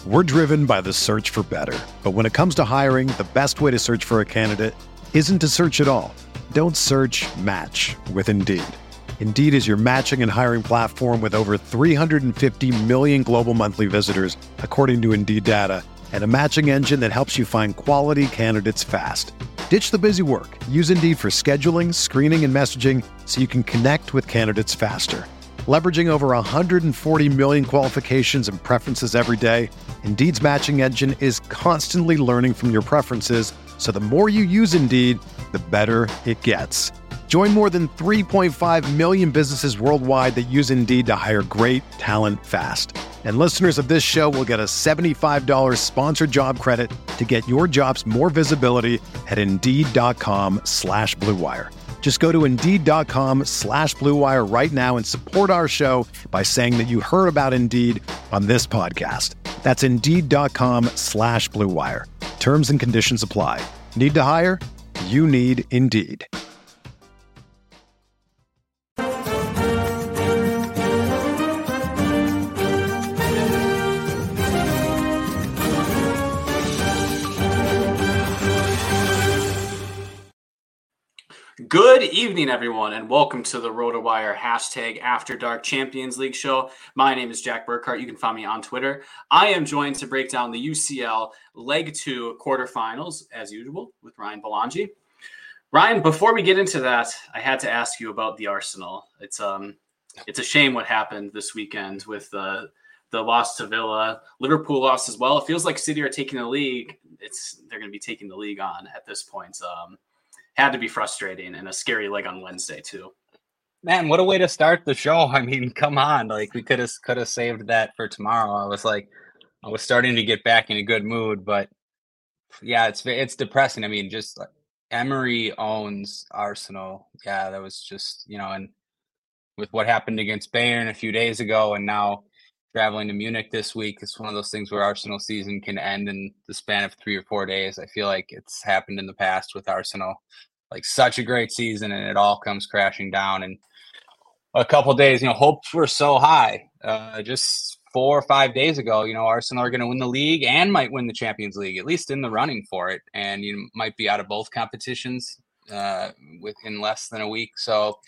We're driven by the search for better. But when it comes to hiring, the best way to search for a candidate isn't to search at all. Don't search, match with Indeed. Indeed is your matching and hiring platform with over 350 million global monthly visitors, according to Indeed data, and a matching engine that helps you find quality candidates fast. Ditch the busy work. Use Indeed for scheduling, screening, and messaging so you can connect with candidates faster. Leveraging over 140 million qualifications and preferences every day, Indeed's matching engine is constantly learning from your preferences, so the more you use Indeed, the better it gets. Join more than 3.5 million businesses worldwide that use Indeed to hire great talent fast. And listeners of this show will get a $75 sponsored job credit to get your jobs more visibility at Indeed.com/Blue Wire. Just go to Indeed.com/Blue Wire right now and support our show by saying that you heard about Indeed on this podcast. That's Indeed.com/Blue Wire. Terms and conditions apply. Need to hire? You need Indeed. Good evening, everyone, and welcome to the RotoWire #After Dark Champions League show. My name is Jack Burkhart. You can find me on Twitter. I am joined to break down the UCL Leg 2 quarterfinals, as usual, with Ryan Belangi. Ryan, before we get into that, I had to ask you about the Arsenal. It's a shame what happened this weekend with the loss to Villa. Liverpool lost as well. It feels like City are taking the league. They're going to be taking the league on at this point. Had to be frustrating and a scary leg on Wednesday too. Man, what a way to start the show. I mean, come on. Like, we could have saved that for tomorrow. I was starting to get back in a good mood, but yeah, it's depressing. I mean, just like Emery owns Arsenal. Yeah, that was just, and with what happened against Bayern a few days ago and now traveling to Munich this week, it's one of those things where Arsenal season can end in the span of 3 or 4 days. I feel like it's happened in the past with Arsenal. Like, such a great season and it all comes crashing down. And a couple of days, hopes were so high. Just 4 or 5 days ago, Arsenal are going to win the league and might win the Champions League, at least in the running for it. And you might be out of both competitions within less than a week. So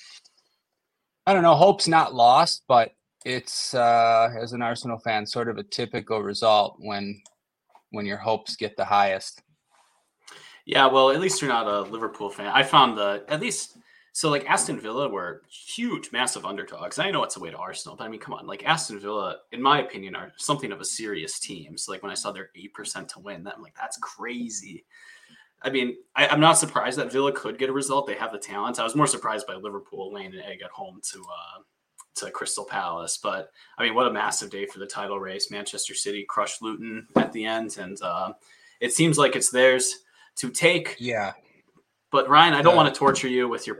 I don't know. Hope's not lost, but it's as an Arsenal fan, sort of a typical result when your hopes get the highest. Yeah, well, at least you're not a Liverpool fan. I found Aston Villa were huge, massive underdogs. I know it's a way to Arsenal, but I mean, come on, like Aston Villa, in my opinion, are something of a serious team. So like when I saw their 8% to win, I'm like, that's crazy. I mean, I'm not surprised that Villa could get a result. They have the talent. I was more surprised by Liverpool laying an egg at home to Crystal Palace. But I mean, what a massive day for the title race. Manchester City crushed Luton at the end, and it seems like it's theirs to take. Yeah. But Ryan, I don't want to torture you with your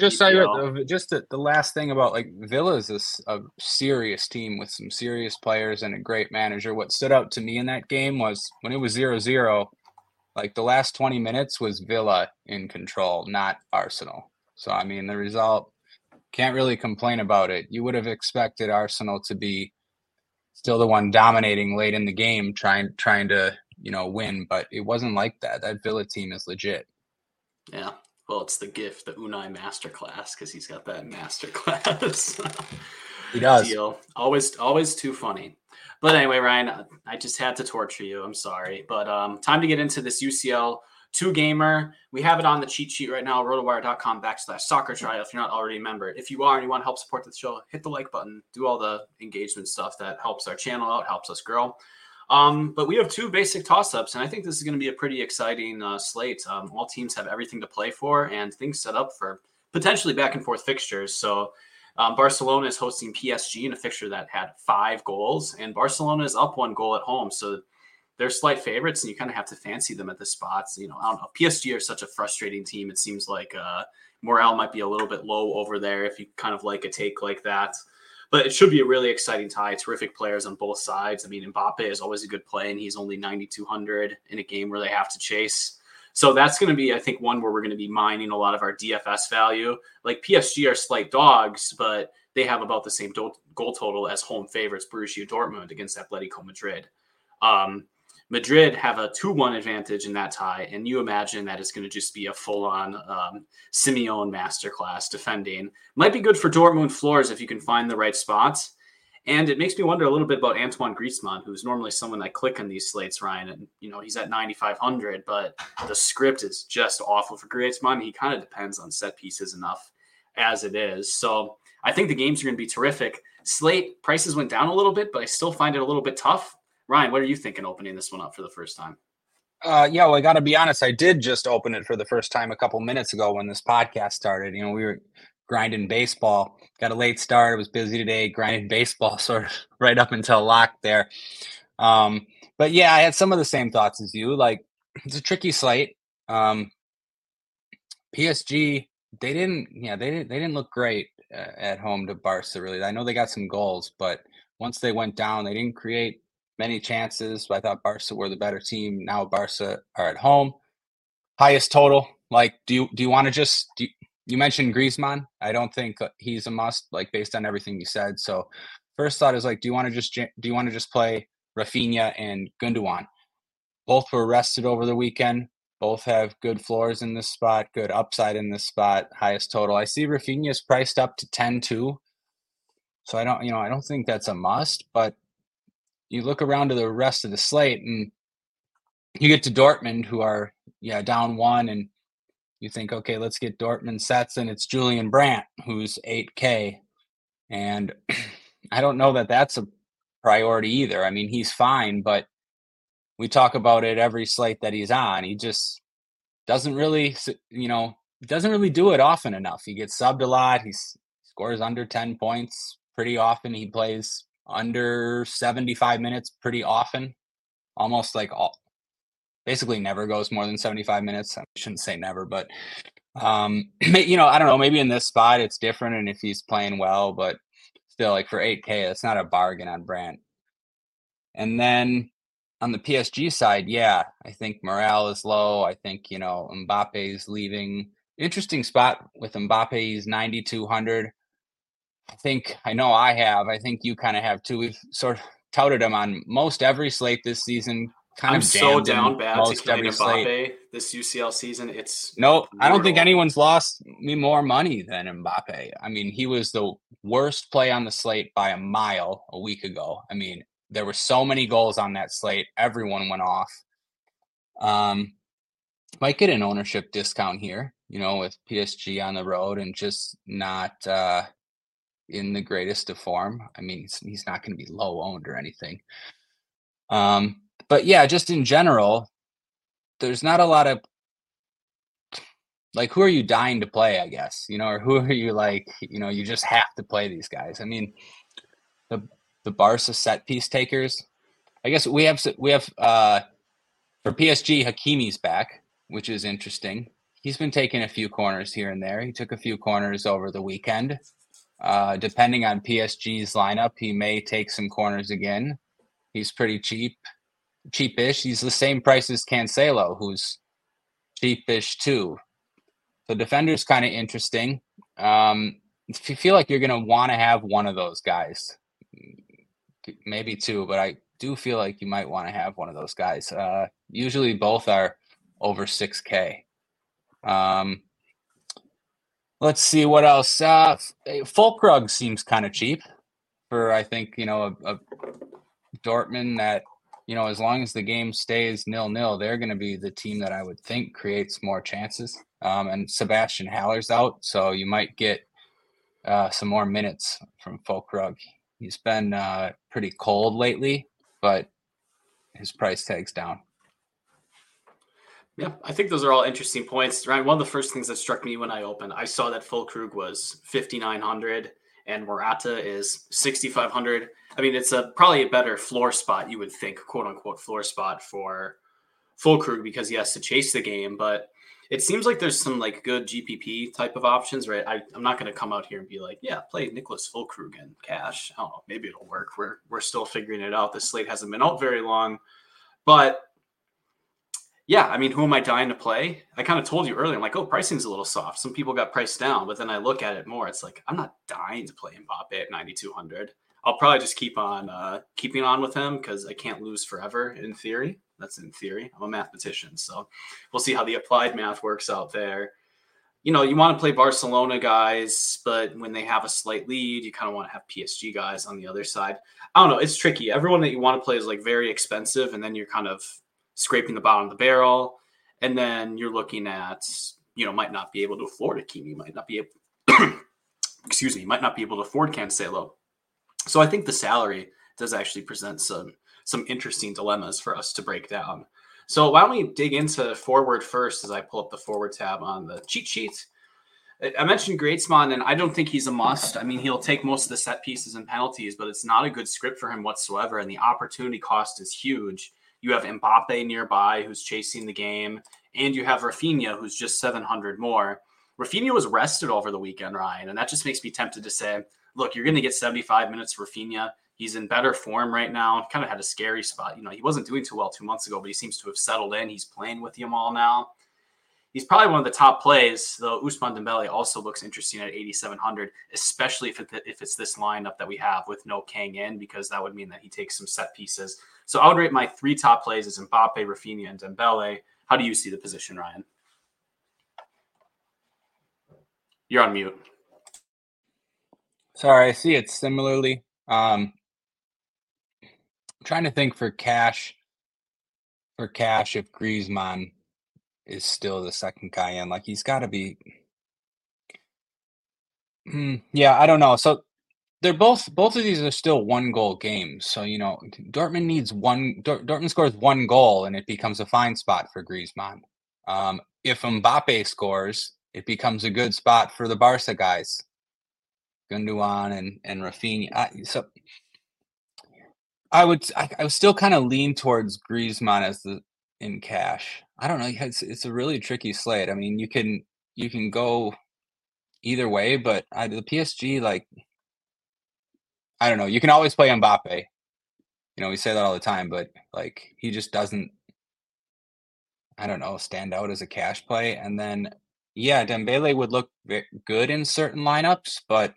the last thing about like Villa is a serious team with some serious players and a great manager. What stood out to me in that game was when it was 0-0, like the last 20 minutes was Villa in control, not Arsenal. So I mean, the result, can't really complain about it. You would have expected Arsenal to be still the one dominating late in the game, trying to win, but it wasn't like that. That Villa team is legit. Yeah, well, it's the gift, the Unai masterclass, because he's got that masterclass. He does. Deal. Always too funny. But anyway, Ryan, I just had to torture you. I'm sorry, but time to get into this UCL 2-gamer. We have it on the cheat sheet right now, rotowire.com/soccer trial. If you're not already a member, if you are and you want to help support the show, hit the like button, do all the engagement stuff that helps our channel out, helps us grow. But we have 2 basic toss-ups, and I think this is going to be a pretty exciting slate. All teams have everything to play for, and things set up for potentially back-and-forth fixtures. So Barcelona is hosting PSG in a fixture that had 5 goals, and Barcelona is up 1 goal at home. So they're slight favorites, and you kind of have to fancy them at the spots. I don't know. PSG are such a frustrating team. It seems like morale might be a little bit low over there if you kind of like a take like that. But it should be a really exciting tie. Terrific players on both sides. I mean, Mbappe is always a good play, and he's only 9,200 in a game where they have to chase. So that's going to be, I think, one where we're going to be mining a lot of our DFS value. Like PSG are slight dogs, but they have about the same goal total as home favorites Borussia Dortmund against Atletico Madrid. Madrid have a 2-1 advantage in that tie, and you imagine that it's going to just be a full-on Simeone masterclass defending. Might be good for Dortmund floors if you can find the right spots. And it makes me wonder a little bit about Antoine Griezmann, who's normally someone I click on these slates, Ryan. And, he's at 9,500, but the script is just awful for Griezmann. He kind of depends on set pieces enough as it is. So I think the games are going to be terrific. Slate prices went down a little bit, but I still find it a little bit tough. Ryan, what are you thinking opening this one up for the first time? Well, I got to be honest. I did just open it for the first time a couple minutes ago when this podcast started. We were grinding baseball, got a late start. It was busy today, grinding baseball sort of right up until lock there. But yeah, I had some of the same thoughts as you. Like, it's a tricky slate. PSG, they didn't look great at home to Barca, really. I know they got some goals, but once they went down, they didn't create many chances. I thought Barca were the better team. Now Barca are at home. Highest total. Like, do you want to just you mentioned Griezmann. I don't think he's a must, like, based on everything you said. So first thought is, like, do you want to just play Rafinha and Gundogan? Both were rested over the weekend. Both have good floors in this spot, good upside in this spot, highest total. I see Rafinha's priced up to 10-2. So I don't think that's a must, but you look around to the rest of the slate and you get to Dortmund, who are down 1, and you think, okay, let's get Dortmund sets, and it's Julian Brandt, who's 8K. And I don't know that that's a priority either. I mean, he's fine, but we talk about it every slate that he's on. He just doesn't really do it often enough. He gets subbed a lot. He scores under 10 points pretty often. He plays under 75 minutes pretty often, almost like basically never goes more than 75 minutes. I shouldn't say never, but I don't know, maybe in this spot it's different, and if he's playing well, but still, like, for 8K, that's not a bargain on Brandt. And then on the PSG side, I think morale is low. I think, Mbappe's leaving. Interesting spot with Mbappe. He's 9,200. I think you kind of have too. We've sort of touted him on most every slate this season. I'm so down bad to killing Mbappe this UCL season. I don't think anyone's lost me more money than Mbappe. I mean, he was the worst play on the slate by a mile a week ago. I mean, there were so many goals on that slate. Everyone went off. Might get an ownership discount here, with PSG on the road and just not in the greatest of form. I mean, he's not going to be low owned or anything. But yeah, just in general, there's not a lot of, like, who are you dying to play, I guess, or who are you, like, you just have to play these guys. I mean, the Barca set piece takers, I guess we have for PSG, Hakimi's back, which is interesting. He's been taking a few corners here and there. He took a few corners over the weekend. Depending on PSG's lineup, he may take some corners again. He's pretty cheapish. He's the same price as Cancelo, who's cheapish too. So defender's kind of interesting. If you feel like you're going to want to have one of those guys, maybe two, but I do feel like you might want to have one of those guys. Usually both are over 6K. Let's see what else. Füllkrug seems kind of cheap for, I think, a Dortmund that, as long as the game stays 0-0, they're going to be the team that I would think creates more chances. And Sebastian Haller's out, so you might get some more minutes from Füllkrug. He's been pretty cold lately, but his price tag's down. Yeah, I think those are all interesting points. Ryan, one of the first things that struck me when I opened, I saw that Füllkrug was 5,900 and Morata is 6,500. I mean, it's probably a better floor spot, you would think, quote unquote floor spot for Füllkrug, because he has to chase the game. But it seems like there's some, like, good GPP type of options, right? I'm not going to come out here and be like, yeah, play Nicholas Füllkrug in cash. I don't know, maybe it'll work. We're still figuring it out. This slate hasn't been out very long, but yeah, I mean, who am I dying to play? I kind of told you earlier, I'm like, oh, pricing's a little soft. Some people got priced down, but then I look at it more. It's like, I'm not dying to play Mbappe at 9,200. I'll probably just keep on keeping on with him because I can't lose forever in theory. That's in theory. I'm a mathematician, so we'll see how the applied math works out there. You know, you want to play Barcelona guys, but when they have a slight lead, you kind of want to have PSG guys on the other side. I don't know. It's tricky. Everyone that you want to play is like very expensive, and then you're kind of scraping the bottom of the barrel. And then you're looking at, might not be able to afford Hakimi, might not be able, might not be able to afford Cancelo. So I think the salary does actually present some interesting dilemmas for us to break down. So why don't we dig into forward first as I pull up the forward tab on the cheat sheet. I mentioned Griezmann, and I don't think he's a must. I mean, he'll take most of the set pieces and penalties, but it's not a good script for him whatsoever, and the opportunity cost is huge. You have Mbappe nearby who's chasing the game, and you have Rafinha who's just 700 more. Rafinha was rested over the weekend, Ryan, and that just makes me tempted to say, look, you're going to get 75 minutes for Rafinha. He's in better form right now. Kind of had a scary spot. He wasn't doing too well 2 months ago, but he seems to have settled in. He's playing with Yamal now. He's probably one of the top plays, though Ousmane Dembele also looks interesting at 8,700, especially if it's this lineup that we have with no Kang in, because that would mean that he takes some set pieces. So I would rate my 3 top plays as Mbappe, Rafinha, and Dembele. How do you see the position, Ryan? You're on mute. Sorry, I see it similarly. Trying to think for cash if Griezmann is still the second guy in. Like, he's got to be. Yeah, I don't know. So they're both of these are still 1-goal games. So Dortmund needs one. Dortmund scores 1 goal, and it becomes a fine spot for Griezmann. If Mbappe scores, it becomes a good spot for the Barca guys, Gundogan and Rafinha. I would still kind of lean towards Griezmann as in cash. I don't know. It's a really tricky slate. I mean, you can go either way, but the PSG, like, I don't know. You can always play Mbappe. We say that all the time, but like, he just doesn't, I don't know, stand out as a cash play. And then, yeah, Dembele would look good in certain lineups, but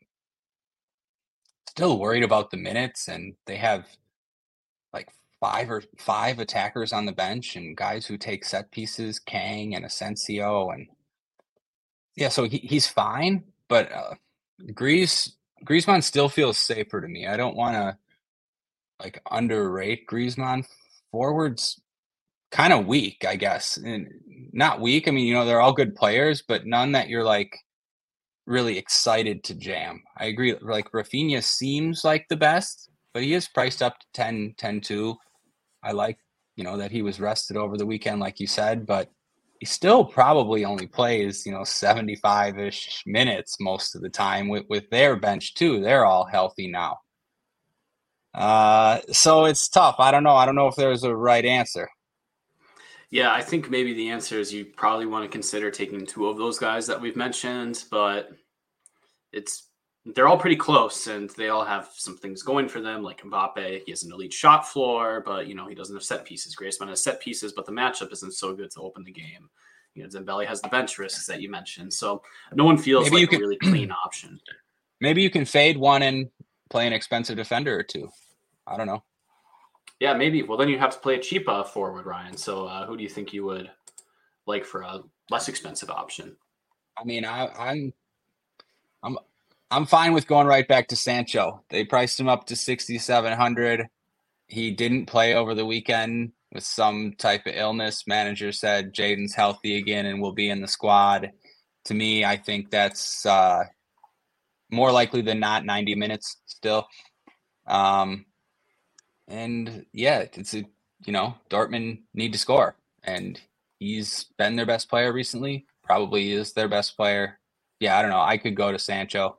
still worried about the minutes, and they have like 5 attackers on the bench and guys who take set pieces, Kang and Asensio, and yeah, so he's fine, but Griezmann still feels safer to me. I don't want to like underrate Griezmann. Forwards kind of weak, I guess, and not weak. I mean, they're all good players, but none that you're like really excited to jam. I agree. Like, Rafinha seems like the best, but he is priced up to 10-2. I like, that he was rested over the weekend, like you said, but he still probably only plays, 75-ish minutes most of the time with their bench too. They're all healthy now. So it's tough. I don't know. I don't know if there's a right answer. Yeah, I think maybe the answer is you probably want to consider taking 2 of those guys that we've mentioned, but they're all pretty close, and they all have some things going for them. Like Mbappe, he has an elite shot floor, but he doesn't have set pieces. Griezmann has set pieces, but the matchup isn't so good to open the game. Dembele has the bench risks that you mentioned, so no one feels a really clean option. Maybe you can fade one and play an expensive defender or 2. I don't know. Yeah, maybe. Well, then you have to play a cheap forward, Ryan. So who do you think you would like for a less expensive option? I mean, I'm fine with going right back to Sancho. They priced him up to 6,700. He didn't play over the weekend with some type of illness. Manager said Jadon's healthy again and will be in the squad. To me, I think that's more likely than not 90 minutes still. And yeah, it's Dortmund need to score, and he's been their best player recently. Probably is their best player. Yeah, I don't know. I could go to Sancho.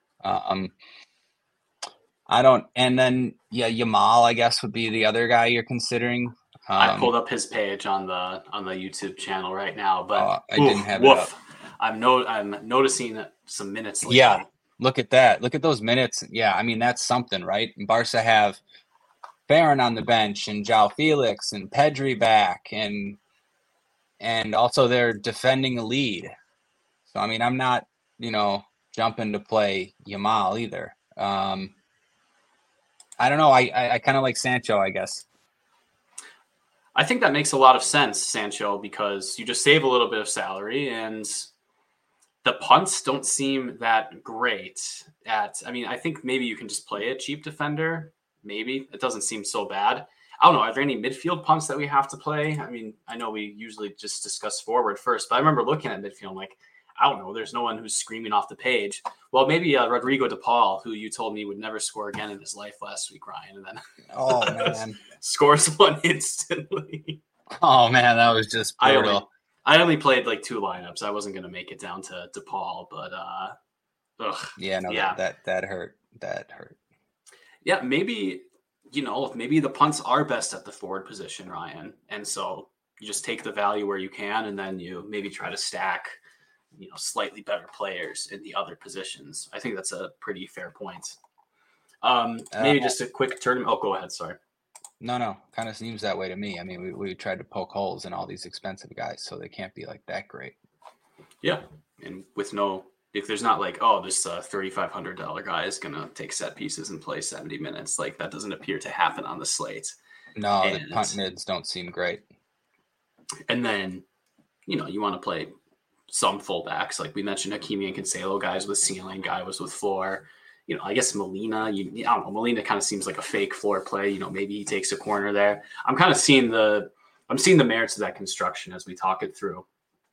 I don't, and then Yamal, I guess, would be the other guy you're considering. I pulled up his page on the YouTube channel right now, but I didn't have it up. I'm noticing some minutes lately. Yeah, look at that. Look at those minutes. Yeah, I mean, that's something, right? And Barca have Ferran on the bench and João Felix and Pedri back, and also they're defending a lead. So I mean, I'm not jumping to play Yamal either. I don't know. I kind of like Sancho, I guess. I think that makes a lot of sense, Sancho, because you just save a little bit of salary and the punts don't seem that great I think maybe you can just play a cheap defender. Maybe it doesn't seem so bad. I don't know. Are there any midfield punts that we have to play? I mean, I know we usually just discuss forward first, but I remember looking at midfield, like, I don't know. There's no one who's screaming off the page. Well, maybe Rodrigo De Paul, who you told me would never score again in his life last week, Ryan, and then man, scores one instantly. Oh man, that was just brutal. I only played like 2 lineups. I wasn't going to make it down to DePaul, but that hurt. That hurt. Yeah, maybe maybe the punts are best at the forward position, Ryan, and so you just take the value where you can, and then you maybe try to stack, slightly better players in the other positions. I think that's a pretty fair point. Maybe just a quick tournament. Oh, go ahead. Sorry. No, kind of seems that way to me. I mean, we tried to poke holes in all these expensive guys, so they can't be like that great. Yeah, and if there's not like, this $3,500 guy is gonna take set pieces and play 70 minutes, like that doesn't appear to happen on the slate. No, the punt mids don't seem great. And then, you want to play some fullbacks, like we mentioned, Hakimi and Cancelo, guys with ceiling, guy was with floor. I guess Molina, I don't know. Molina kind of seems like a fake floor play. Maybe he takes a corner there. I'm kind of seeing the merits of that construction as we talk it through.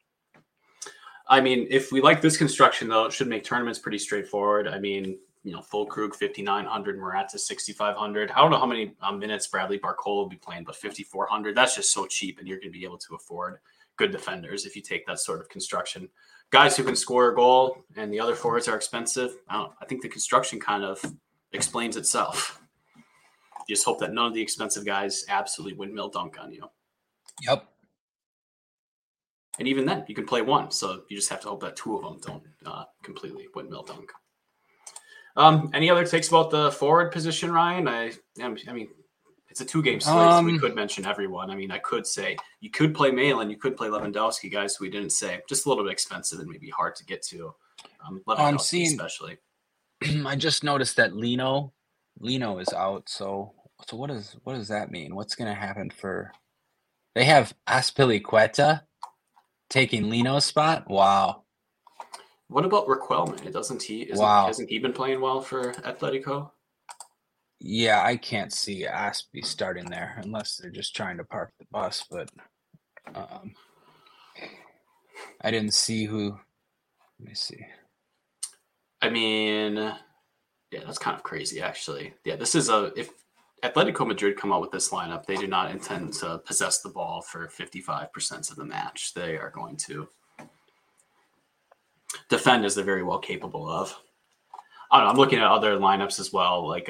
I mean, if we like this construction, though, it should make tournaments pretty straightforward. I mean, Füllkrug 5,900, Morata 6,500. I don't know how many minutes Bradley Barcola will be playing, but 5,400. That's just so cheap, and you're going to be able to afford good defenders if you take that sort of construction. Guys who can score a goal and the other forwards are expensive. I think the construction kind of explains itself. You just hope that none of the expensive guys absolutely windmill dunk on you. Yep. And even then, you can play one. So you just have to hope that 2 of them don't completely windmill dunk. Any other takes about the forward position, Ryan? I mean, it's a 2-game slate, so we could mention everyone. I mean, I could say you could play Malin, you could play Lewandowski, guys who we didn't say. Just a little bit expensive and maybe hard to get to. Lewandowski especially. I just noticed that Lino is out. So what does that mean? What's going to happen for? They have Azpilicueta taking Lino's spot. Wow. What about Riquelme? Hasn't he been playing well for Atletico? Yeah, I can't see Aspie starting there unless they're just trying to park the bus. But I didn't see who. Let me see. I mean, yeah, that's kind of crazy, actually. Yeah, this is if Atletico Madrid come out with this lineup, they do not intend to possess the ball for 55% of the match. They are going to defend as they're very well capable of. I don't know. I'm looking at other lineups as well, like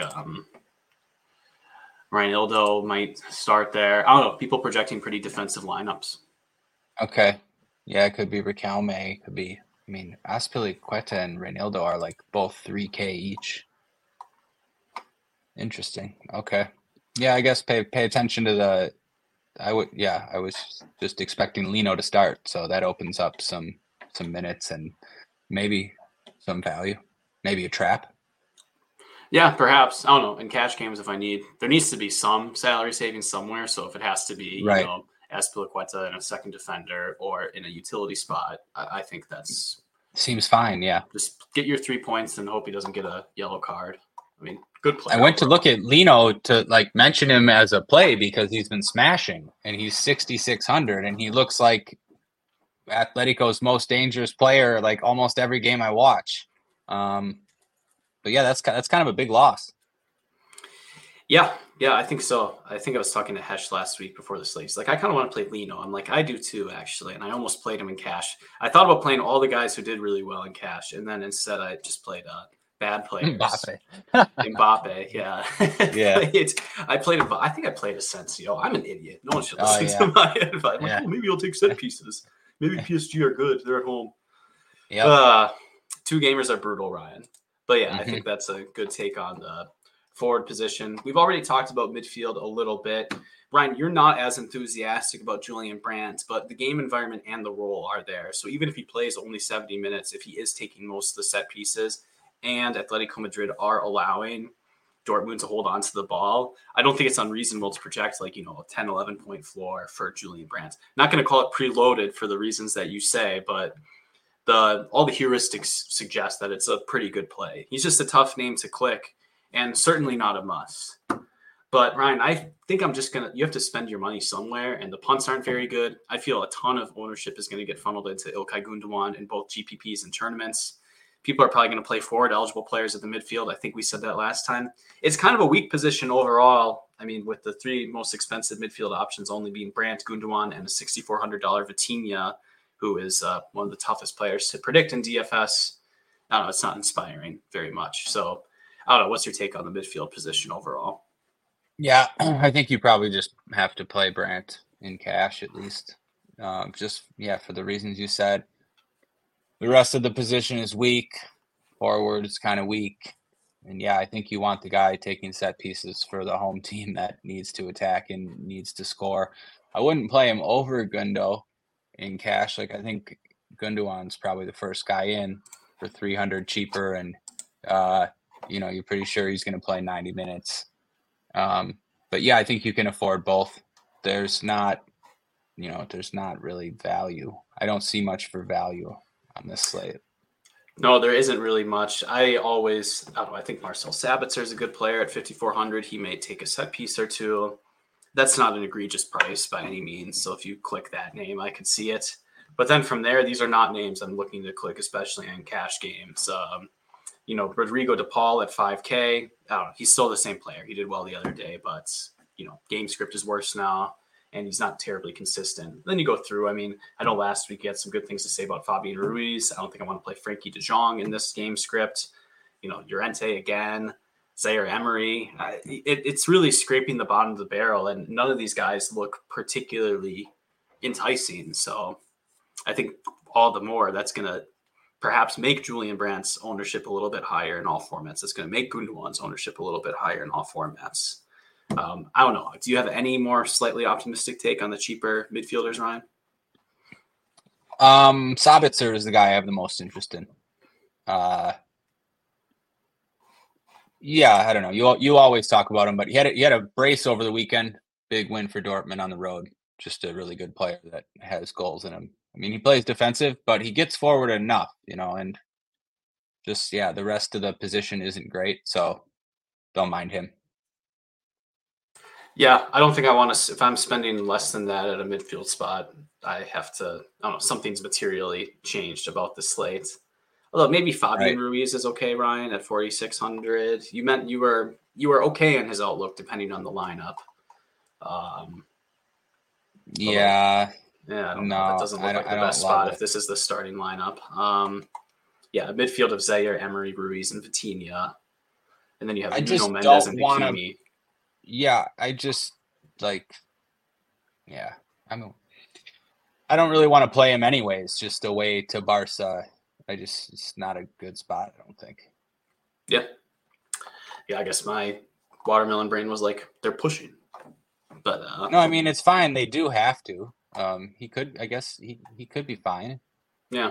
Reinildo might start there. I don't know. People projecting pretty defensive lineups. Okay. Yeah, it could be Riquelme. It could be, I mean, Azpilicueta and Reinildo are like both 3K each. Interesting. Okay. Yeah, I guess pay attention to I was just expecting Lino to start, so that opens up some minutes and maybe some value. Maybe a trap. Yeah, perhaps. I don't know. In cash games, there needs to be some salary savings somewhere. So if it has to be, right, Azpilicueta in a second defender or in a utility spot, I think that's seems fine. Yeah, just get your 3 points and hope he doesn't get a yellow card. I mean, good play. I went to look at Lino to mention him as a play because he's been smashing and he's 6,600 and he looks like Atletico's most dangerous player like almost every game I watch. But yeah, that's kind of a big loss. Yeah, I think so. I think I was talking to Hesh last week before the slate. He's like, I kind of want to play Lino. I'm like, I do too, actually. And I almost played him in cash. I thought about playing all the guys who did really well in cash. And then instead I just played bad players. Mbappe, yeah. Yeah. I played Mbappe. I think I played Asensio. I'm an idiot. No one should listen to my advice. Yeah. Like, maybe I'll take set pieces. Maybe PSG are good. They're at home. Yeah. 2 gamers are brutal, Ryan. But yeah, I think that's a good take on the forward position. We've already talked about midfield a little bit. Ryan, you're not as enthusiastic about Julian Brandt, but the game environment and the role are there. So even if he plays only 70 minutes, if he is taking most of the set pieces and Atletico Madrid are allowing Dortmund to hold on to the ball, I don't think it's unreasonable to project like, a 10, 11 point floor for Julian Brandt. Not going to call it preloaded for the reasons that you say, but all the heuristics suggest that it's a pretty good play. He's just a tough name to click and certainly not a must. But Ryan, I think you have to spend your money somewhere, and the punts aren't very good. I feel a ton of ownership is going to get funneled into Ilkay Gundogan in both GPPs and tournaments. People are probably going to play forward eligible players at the midfield. I think we said that last time. It's kind of a weak position overall. I mean, with the three most expensive midfield options only being Brandt, Gundogan, and a $6,400 Vitinha, who is one of the toughest players to predict in DFS. I don't know. It's not inspiring very much. So I don't know. What's your take on the midfield position overall? Yeah, I think you probably just have to play Brandt in cash at least. For the reasons you said. The rest of the position is weak. Forward is kind of weak. And I think you want the guy taking set pieces for the home team that needs to attack and needs to score. I wouldn't play him over Gundo in cash. Like, I think Gundogan's probably the first guy in for 300 cheaper. And, you're pretty sure he's going to play 90 minutes. I think you can afford both. There's not really value. I don't see much for value on this slate. No, there isn't really much. I think Marcel Sabitzer is a good player at 5,400. He may take a set piece or two. That's not an egregious price by any means. So if you click that name, I could see it. But then from there, these are not names I'm looking to click, especially in cash games. Rodrigo De Paul at 5K. I don't know. He's still the same player. He did well the other day, but, game script is worse now, and he's not terribly consistent. Then you go through. I mean, I know last week you had some good things to say about Fabian Ruiz. I don't think I want to play Frankie de Jong in this game script. Llorente again, Zaire Emery. It's really scraping the bottom of the barrel, and none of these guys look particularly enticing. So I think all the more that's going to perhaps make Julian Brandt's ownership a little bit higher in all formats. It's going to make Gundogan's ownership a little bit higher in all formats. I don't know. Do you have any more slightly optimistic take on the cheaper midfielders, Ryan? Sabitzer is the guy I have the most interest in. I don't know. You always talk about him, but he had a brace over the weekend. Big win for Dortmund on the road. Just a really good player that has goals in him. I mean, he plays defensive, but he gets forward enough, and just, the rest of the position isn't great. So don't mind him. Yeah, I don't think I want to, if I'm spending less than that at a midfield spot, I have to, I don't know, something's materially changed about the slate. Although maybe Fabian Ruiz is okay, Ryan, at 4,600. You meant you were okay in his outlook depending on the lineup. Yeah, I don't know. That doesn't look like the best spot if this is the starting lineup. A midfield of Zaire, Emery, Ruiz, and Vitinha. And then you have Nuno Mendes and Hakimi. I don't really want to play him anyways, just away to Barca. It's not a good spot, I don't think. Yeah, I guess my watermelon brain was like, they're pushing. But no, I mean, it's fine. They do have to. He could be fine. Yeah.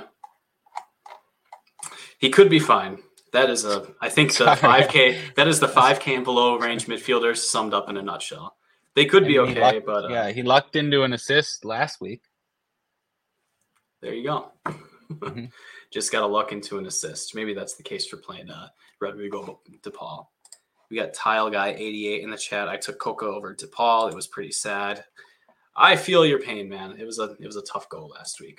He could be fine. That is I think the 5K, that is the 5K and below range midfielders summed up in a nutshell. They could be okay, but he lucked into an assist last week. There you go. Mm-hmm. Just got to luck into an assist. Maybe that's the case for playing Rodrigo De Paul. We got Tile Guy 88 in the chat. I took Coca over De Paul. It was pretty sad. I feel your pain, man. It was a tough goal last week.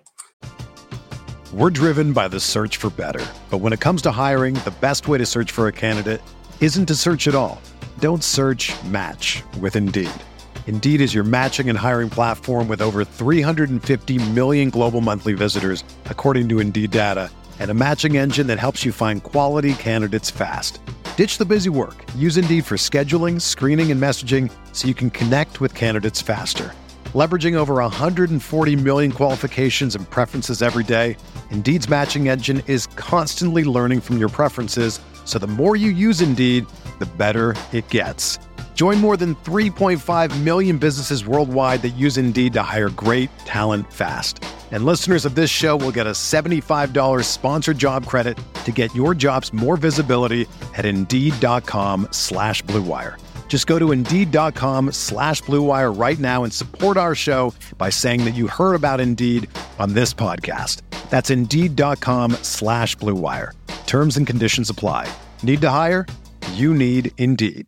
We're driven by the search for better. But when it comes to hiring, the best way to search for a candidate isn't to search at all. Don't search, match with Indeed. Indeed is your matching and hiring platform with over 350 million global monthly visitors, according to Indeed data, and a matching engine that helps you find quality candidates fast. Ditch the busy work. Use Indeed for scheduling, screening, and messaging so you can connect with candidates faster. Leveraging over 140 million qualifications and preferences every day, Indeed's matching engine is constantly learning from your preferences, so the more you use Indeed, the better it gets. Join more than 3.5 million businesses worldwide that use Indeed to hire great talent fast. And listeners of this show will get a $75 sponsored job credit to get your jobs more visibility at Indeed.com/Blue Wire. Just go to Indeed.com/Blue Wire right now and support our show by saying that you heard about Indeed on this podcast. That's Indeed.com/Blue Wire. Terms and conditions apply. Need to hire? You need Indeed.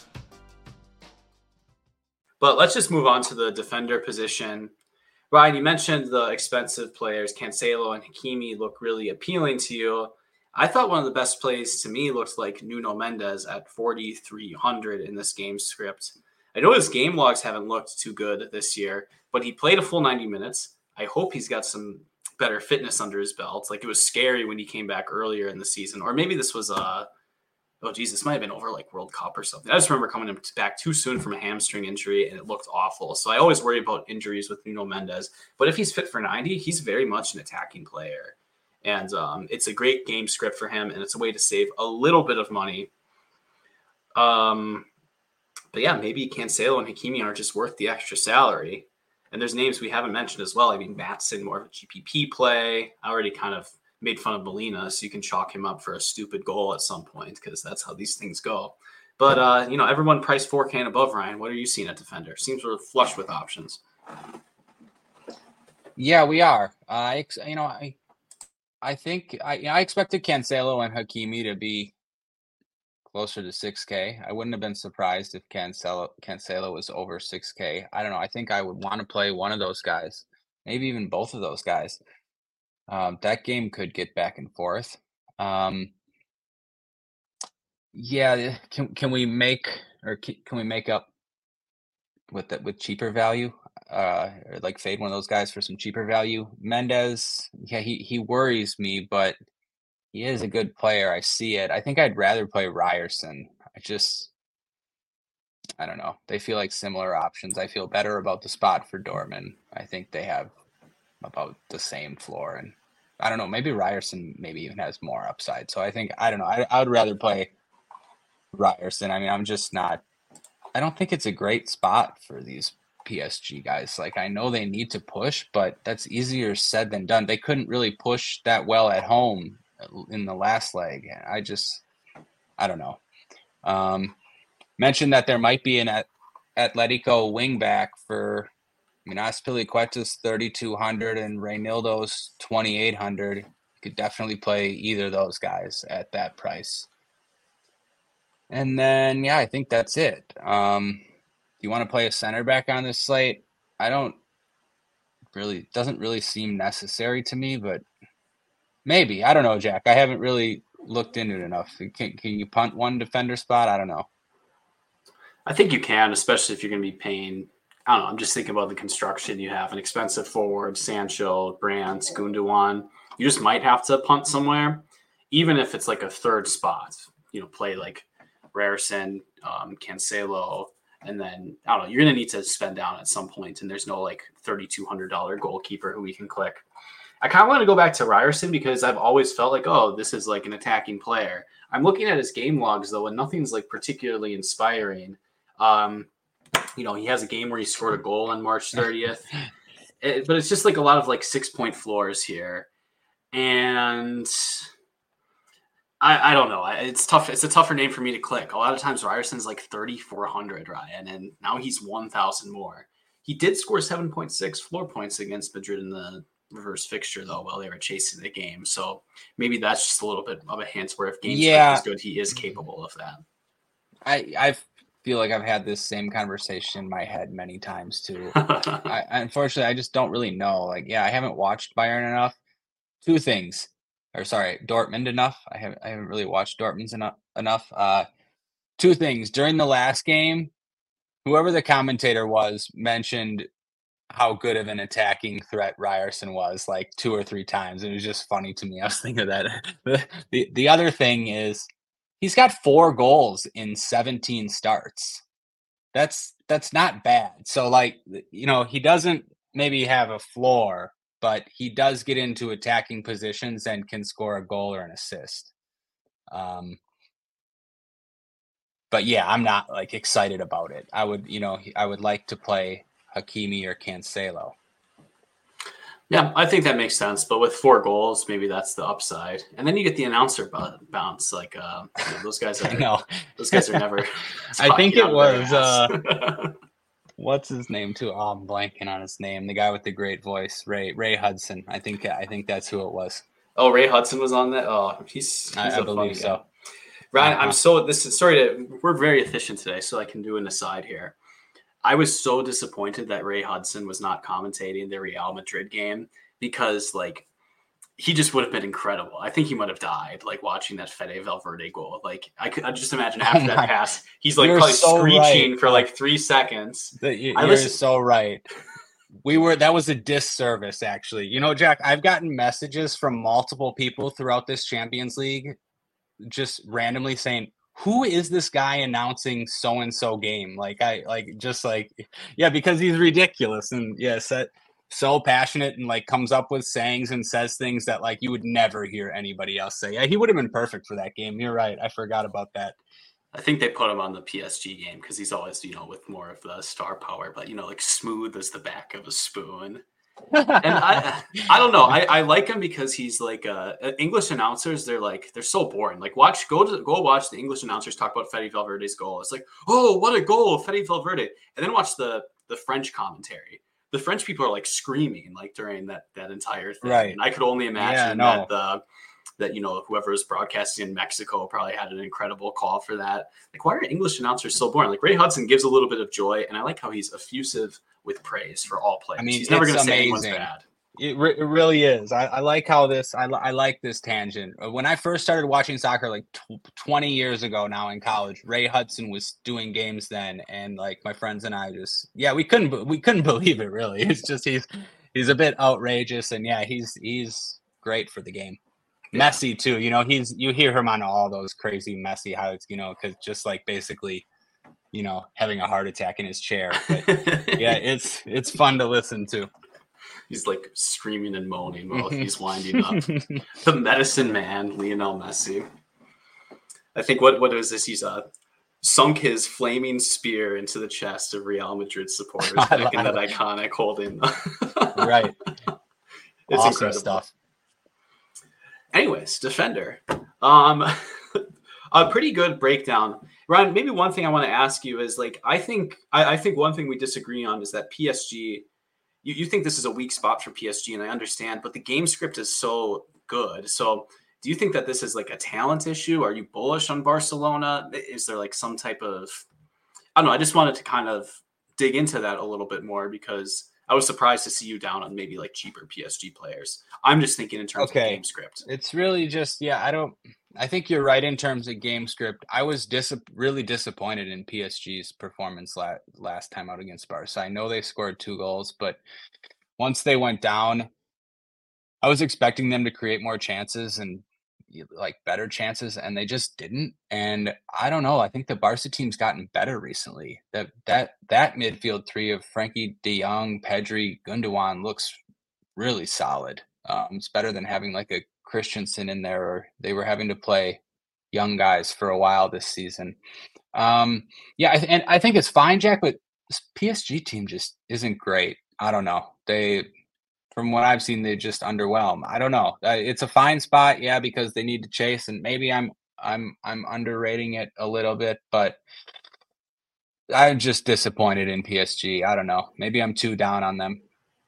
But let's just move on to the defender position. Ryan, you mentioned the expensive players. Cancelo and Hakimi look really appealing to you. I thought one of the best plays to me looks like Nuno Mendes at 4,300 in this game script. I know his game logs haven't looked too good this year, but he played a full 90 minutes. I hope he's got some better fitness under his belt. Like, it was scary when he came back earlier in the season, or maybe this was this might have been over like World Cup or something. I just remember coming back too soon from a hamstring injury and it looked awful. So I always worry about injuries with Nuno Mendes, but if he's fit for 90, he's very much an attacking player. And it's a great game script for him, and it's a way to save a little bit of money. But yeah, maybe Cancelo and Hakimi aren't just worth the extra salary. And there's names we haven't mentioned as well. I mean, Maatsen, more of a GPP play. I already kind of made fun of Molina, so you can chalk him up for a stupid goal at some point because that's how these things go. But, everyone priced 4K and above, Ryan. What are you seeing at defender? Seems we're flush with options. Yeah, we are. I think I expected Cancelo and Hakimi to be closer to 6K. I wouldn't have been surprised if Cancelo was over 6K. I don't know. I think I would want to play one of those guys, maybe even both of those guys. That game could get back and forth. Yeah, can we make up with cheaper value? Or like fade one of those guys for some cheaper value. Mendes, yeah, he worries me, but he is a good player. I see it. I think I'd rather play Ryerson. I don't know. They feel like similar options. I feel better about the spot for Dortmund. I think they have about the same floor, and I don't know. Maybe Ryerson maybe even has more upside. So I don't know. I would rather play Ryerson. I mean, I don't think it's a great spot for these PSG guys. Like, I know they need to push, but that's easier said than done. They couldn't really push that well at home in the last leg. I don't know. Mentioned that there might be an Atletico wingback for Azpilicueta's 3,200 and Reynildo's 2,800. You could definitely play either of those guys at that price. And then, yeah, I think that's it. Do you want to play a center back on this slate? Doesn't really seem necessary to me, but maybe. I don't know, Jack. I haven't really looked into it enough. Can you punt one defender spot? I don't know. I think you can, especially if you're going to be paying. I don't know. I'm just thinking about the construction. You have an expensive forward, Sancho, Brandt, Gundogan. You just might have to punt somewhere, even if it's like a third spot. Play like Ryerson, Cancelo, and then I don't know. You're going to need to spend down at some point, and there's no like $3,200 goalkeeper who we can click. I kind of want to go back to Ryerson because I've always felt like, oh, this is like an attacking player. I'm looking at his game logs though, and nothing's like particularly inspiring. He has a game where he scored a goal on March 30th, but it's just like a lot of like 6-point floors here. And I don't know. It's tough. It's a tougher name for me to click. A lot of times Ryerson's like 3,400, Ryan, and now he's 1,000 more. He did score 7.6 floor points against Madrid in the reverse fixture though, while they were chasing the game. So maybe that's just a little bit of a hint where if game script is good, he is capable of that. I feel like I've had this same conversation in my head many times too. Unfortunately, I just don't really know. Like, yeah, I haven't watched Bayern enough. Dortmund enough. I haven't really watched Dortmund's enough. Two things. During the last game, whoever the commentator was mentioned how good of an attacking threat Ryerson was like 2 or 3 times. It was just funny to me. I was thinking of that. The other thing is he's got 4 goals in 17 starts. That's not bad. So he doesn't maybe have a floor, but he does get into attacking positions and can score a goal or an assist. But yeah, I'm not like excited about it. I would like to play Hakimi or Cancelo. Yeah, I think that makes sense. But with 4 goals, maybe that's the upside. And then you get the announcer bounce. Like those guys I are know. those guys are never I think talking it out of their was ass. what's his name too? Oh, I'm blanking on his name. The guy with the great voice, Ray Hudson. I think that's who it was. Oh, Ray Hudson was on that. Oh, he's I a believe funny so. guy. Ryan, Uh-huh. we're very efficient today, so I can do an aside here. I was so disappointed that Ray Hudson was not commentating the Real Madrid game because like he just would have been incredible. I think he might have died like watching that Fede Valverde goal. Like I just imagine after that pass, he's like You're probably so screeching right. for like 3 seconds. You're so right. That was a disservice, actually. You know, Jack, I've gotten messages from multiple people throughout this Champions League just randomly saying, who is this guy announcing so-and-so game? Because he's ridiculous and so passionate and like comes up with sayings and says things that like you would never hear anybody else say. Yeah, he would have been perfect for that game. You're right. I forgot about that. I think they put him on the PSG game because he's always, with more of the star power, but like smooth as the back of a spoon. And I don't know. I like him because he's like English announcers. They're so boring. Like go watch the English announcers talk about Fede Valverde's goal. It's like, oh, what a goal, Fede Valverde, and then watch the French commentary. The French people are like screaming like during that entire thing. Right. And I could only imagine that whoever was broadcasting in Mexico probably had an incredible call for that. Like, why are English announcers so boring? Like Ray Hudson gives a little bit of joy, and I like how he's effusive with praise for all players. I mean, he's never going to say anyone's bad. It really is. I like how I like this tangent. When I first started watching soccer like 20 years ago now in college, Ray Hudson was doing games then, and like my friends and I we couldn't believe it really. It's just he's a bit outrageous, and he's great for the game. Yeah. Messi too, you hear him on all those crazy Messi highlights, because just like basically, having a heart attack in his chair. But yeah, it's fun to listen to. He's like screaming and moaning while he's winding up. The medicine man, Lionel Messi. I think what is this? He's sunk his flaming spear into the chest of Real Madrid supporters back in that iconic holding. Right. It's awesome incredible stuff. Anyways, defender. A pretty good breakdown. Ryan, maybe one thing I want to ask you is like I think one thing we disagree on is that PSG. You think this is a weak spot for PSG, and I understand, but the game script is so good. So do you think that this is like a talent issue? Are you bullish on Barcelona? Is there like some type of, I don't know. I just wanted to kind of dig into that a little bit more because I was surprised to see you down on maybe like cheaper PSG players. I'm just thinking in terms of game script. It's really just, I think you're right in terms of game script. I was really disappointed in PSG's performance last time out against Barca. I know they scored 2 goals, but once they went down, I was expecting them to create more chances and like better chances, and they just didn't. And I don't know. I think the Barca team's gotten better recently. That midfield three of Frankie De Jong, Pedri, Gundogan looks really solid. It's better than having like a Christensen in there, or they were having to play young guys for a while this season. And I think it's fine, Jack, but this PSG team just isn't great. I don't know. From what I've seen, they just underwhelm. I don't know. It's a fine spot, because they need to chase, and maybe I'm underrating it a little bit, but I'm just disappointed in PSG. I don't know. Maybe I'm too down on them.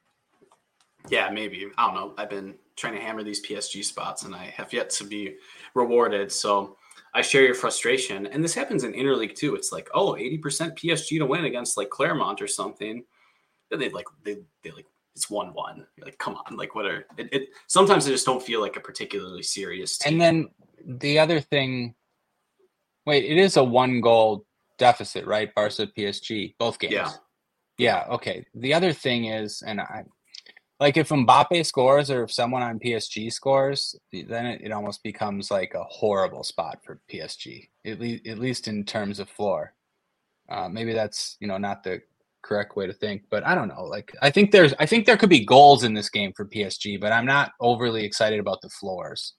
Yeah, maybe. I don't know. I've been trying to hammer these PSG spots, and I have yet to be rewarded. So I share your frustration. And this happens in Interleague too. It's like, 80% PSG to win against like Clermont or something. They it's 1-1. You're like, come on, like what are it? Sometimes I just don't feel like a particularly serious team. And then the other thing, it is a 1-goal deficit, right? Barca PSG, both games. Yeah. Okay. The other thing is, and if Mbappe scores or if someone on PSG scores, then it almost becomes like a horrible spot for PSG, at least in terms of floor. Maybe that's, not the correct way to think, but I don't know. Like, I think there could be goals in this game for PSG, but I'm not overly excited about the floors.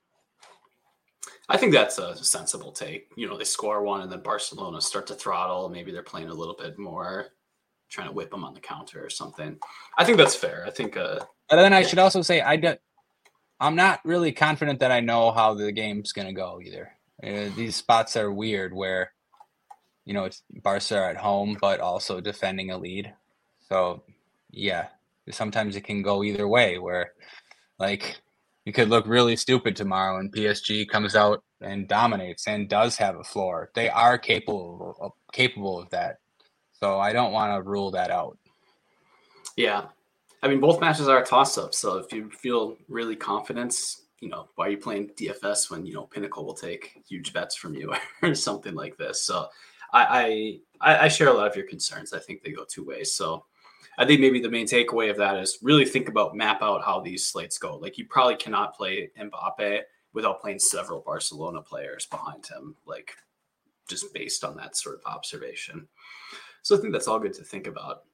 I think that's a sensible take. They score one and then Barcelona start to throttle. Maybe they're playing a little bit more, trying to whip them on the counter or something. I think that's fair. I think But then I should also say I'm not really confident that I know how the game's going to go either. These spots are weird where, it's Barca are at home, but also defending a lead. So, yeah, sometimes it can go either way where, like, you could look really stupid tomorrow and PSG comes out and dominates and does have a floor. They are capable of that. So I don't want to rule that out. Yeah. I mean, both matches are a toss-up. So if you feel really confident, why are you playing DFS when, Pinnacle will take huge bets from you or something like this? So I share a lot of your concerns. I think they go two ways. So I think maybe the main takeaway of that is really map out how these slates go. Like, you probably cannot play Mbappe without playing several Barcelona players behind him, like, just based on that sort of observation. So I think that's all good to think about.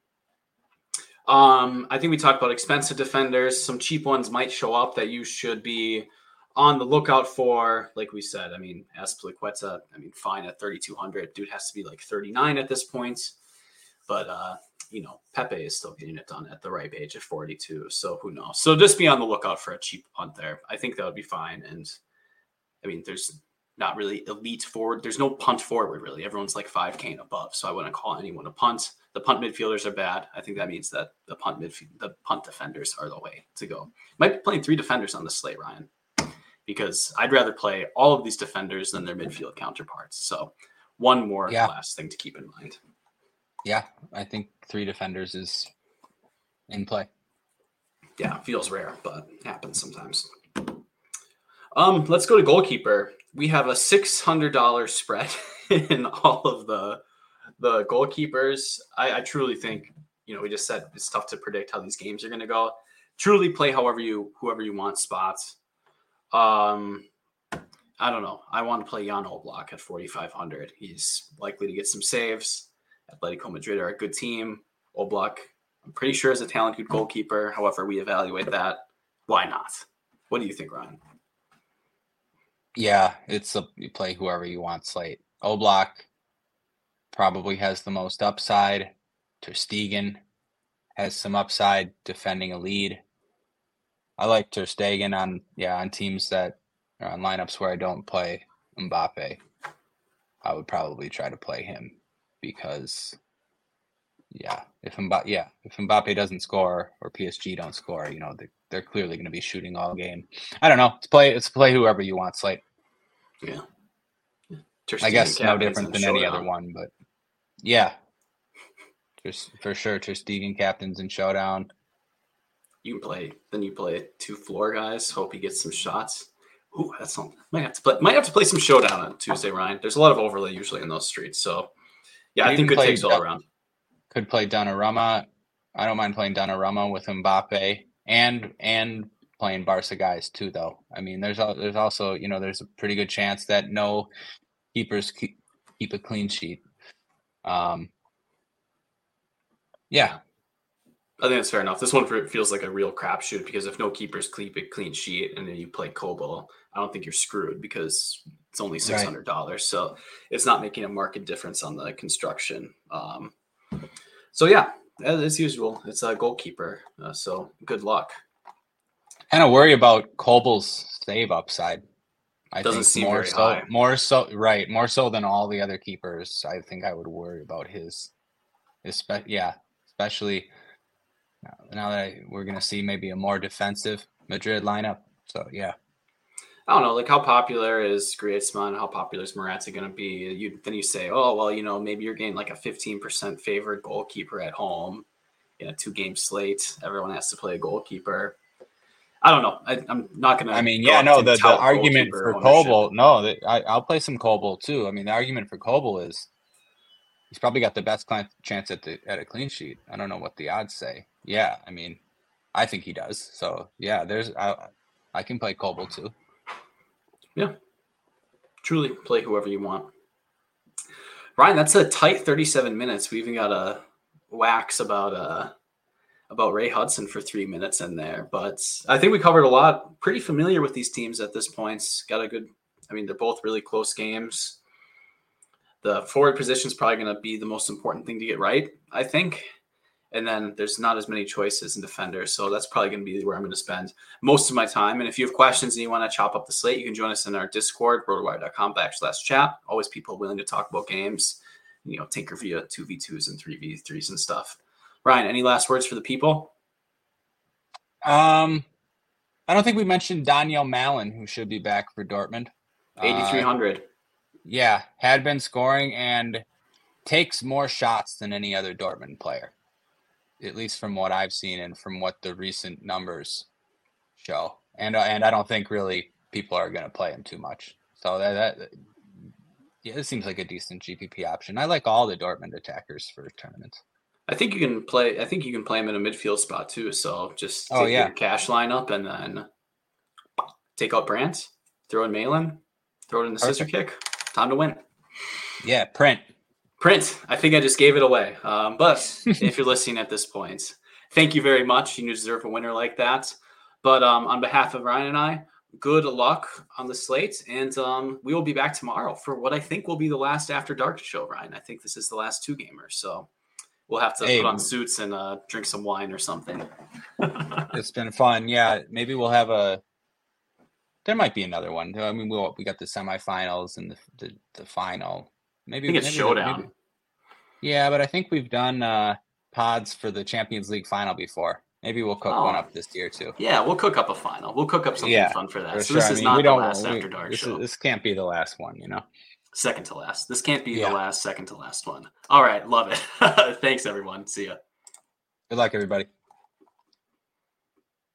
I think we talked about expensive defenders. Some cheap ones might show up that you should be on the lookout for. Like we said, I mean, Azpilicueta, fine at 3,200. Dude has to be like 39 at this point. But, Pepe is still getting it done at the ripe age of 42. So who knows? So just be on the lookout for a cheap punt there. I think that would be fine. And, there's not really elite forward. There's no punt forward, really. Everyone's like 5K and above. So I wouldn't call anyone a punt. The punt midfielders are bad. I think that means that the punt defenders are the way to go. Might be playing 3 defenders on the slate, Ryan, because I'd rather play all of these defenders than their midfield counterparts. So one more last thing to keep in mind. Yeah, I think 3 defenders is in play. Yeah, feels rare, but happens sometimes. Let's go to goalkeeper. We have a $600 spread in all of the goalkeepers. I truly think, we just said it's tough to predict how these games are going to go. Truly play whoever you want spots. I don't know. I want to play Jan Oblak at 4,500. He's likely to get some saves. Atletico Madrid are a good team. Oblak, I'm pretty sure, is a talented goalkeeper. However, we evaluate that. Why not? What do you think, Ryan? Yeah, you play whoever you want slate. Oblak probably has the most upside. Ter Stegen has some upside defending a lead. I like Ter Stegen on teams that are on lineups where I don't play Mbappe. I would probably try to play him because, if Mbappe doesn't score or PSG don't score, they're clearly going to be shooting all game. I don't know. It's play whoever you want slate. Yeah. I guess no different than any other one, but yeah. Just for sure, Ter Stegen captains in showdown. You play 2 floor guys. Hope he gets some shots. Ooh, that's something. Might have to play some showdown on Tuesday, Ryan. There's a lot of overlay usually in those streets. So yeah, I think good takes all around. Could play Donnarumma. I don't mind playing Donnarumma with Mbappe and playing Barca guys too, though. There's also, there's a pretty good chance that no keepers keep a clean sheet. Yeah. I think that's fair enough. This one feels like a real crapshoot because if no keepers keep a clean sheet and then you play Kobel, I don't think you're screwed because it's only $600. Right. So it's not making a marked difference on the construction. So yeah, as usual, it's a goalkeeper. So good luck. Kind of worry about Kobel's save upside. I Doesn't think seem very high. More so than all the other keepers. I think I would worry about his, especially now that we're going to see maybe a more defensive Madrid lineup. So yeah. I don't know, like how popular is Griezmann? How popular is Morata going to be? Then you say, oh, well, maybe you're getting like a 15% favored goalkeeper at home in a 2-game slate. Everyone has to play a goalkeeper. I don't know. I'm not going to. The argument for Kobel. No, I'll play some Kobel too. The argument for Kobel is he's probably got the best chance at a clean sheet. I don't know what the odds say. Yeah, I think he does. So yeah, I can play Kobel too. Yeah, truly play whoever you want. Ryan, that's a tight 37 minutes. We even got a wax about Ray Hudson for 3 minutes in there, but I think we covered a lot. Pretty familiar with these teams at this point. Got a good. They're both really close games. The forward position is probably going to be the most important thing to get right, I think. And then there's not as many choices in defenders. So that's probably going to be where I'm going to spend most of my time. And if you have questions and you want to chop up the slate, you can join us in our Discord, rotowire.com/chat. Always people willing to talk about games, tinker via 2v2s and 3v3s and stuff. Ryan, any last words for the people? I don't think we mentioned Daniel Malin, who should be back for Dortmund. 8,300. Yeah, had been scoring and takes more shots than any other Dortmund player, at least from what I've seen and from what the recent numbers show. And I don't think really people are going to play him too much. So it seems like a decent GPP option. I like all the Dortmund attackers for tournaments. I think you can play him in a midfield spot too. So just take your cash lineup and then take out Brandt, throw in Malin, throw it in the scissor kick. Time to win. Yeah, print. I think I just gave it away. But if you're listening at this point, thank you very much. You deserve a winner like that. But on behalf of Ryan and I, good luck on the slate. And we will be back tomorrow for what I think will be the last After Dark show, Ryan. I think this is the last 2 gamers. So we'll have to put on suits and drink some wine or something. It's been fun. Yeah, maybe we'll have there might be another one. I mean, we got the semifinals and the final. I think it's Showdown. Yeah, but I think we've done pods for the Champions League final before. Maybe we'll cook one up this year too. Yeah, we'll cook up a final. We'll cook up something fun for that. So sure. This is not the last After Dark show. This can't be the last one, Second to last. This can't be the last second to last one. All right, love it. Thanks, everyone. See ya. Good luck, everybody.